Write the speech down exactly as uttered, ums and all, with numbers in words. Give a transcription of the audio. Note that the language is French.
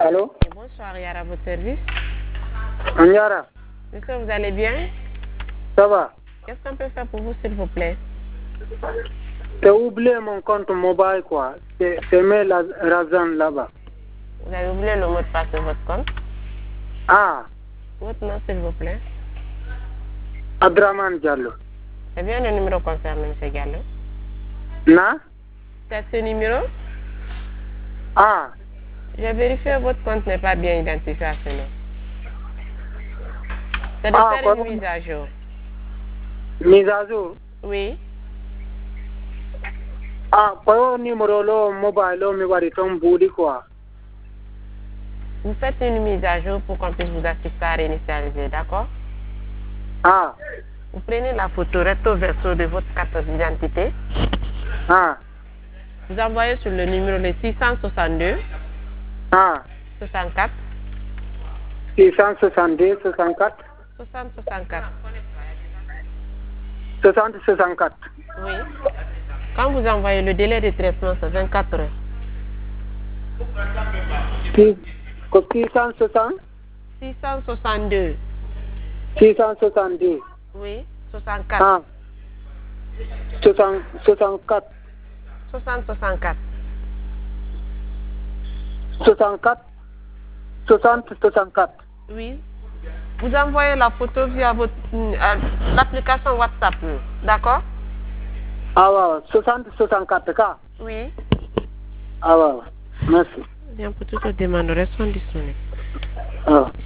Allô? Bonsoir, Yara, à votre service. Yara. Monsieur, vous allez bien? Ça va? Qu'est-ce qu'on peut faire pour vous, s'il vous plaît? J'ai oublié mon compte mobile, quoi. C'est mis la Razan là-bas. Vous avez oublié le mot de passe de votre compte? Ah. Votre nom, s'il vous plaît? Abdraman Diallo. C'est bien le numéro concerné, M. Diallo? Non? C'est ce numéro? Ah. J'ai vérifié, votre compte n'est pas bien identifié à ce nom. C'est de Ah, faire quoi? une mise à jour. Mise à jour? Oui. Ah, quoi, numéro là, mobile là, me va tomber quoi? Vous faites une mise à jour pour qu'on puisse vous assister à réinitialiser, d'accord? Ah. Vous prenez la photo recto verso de votre carte d'identité. Ah. Vous envoyez sur le numéro le six cent soixante-deux. Ah. soixante-quatre. six cent soixante-deux, soixante-quatre. soixante, soixante-quatre. soixante, soixante-quatre. Oui. Quand vous envoyez le délai de traitement, c'est vingt-quatre heures. six cent soixante? six cent soixante-deux. six cent soixante-deux. Oui. soixante-quatre. Ah. soixante-quatre. soixante, soixante-quatre. soixante-quatre. soixante, soixante-quatre. Oui. Vous envoyez la photo via votre euh, l'application WhatsApp. D'accord? Ah ouais, soixante, soixante-quatre cas. Oui. Ah ouais, merci. Bien, pour toutes les demandes, restons disponibles. Ah.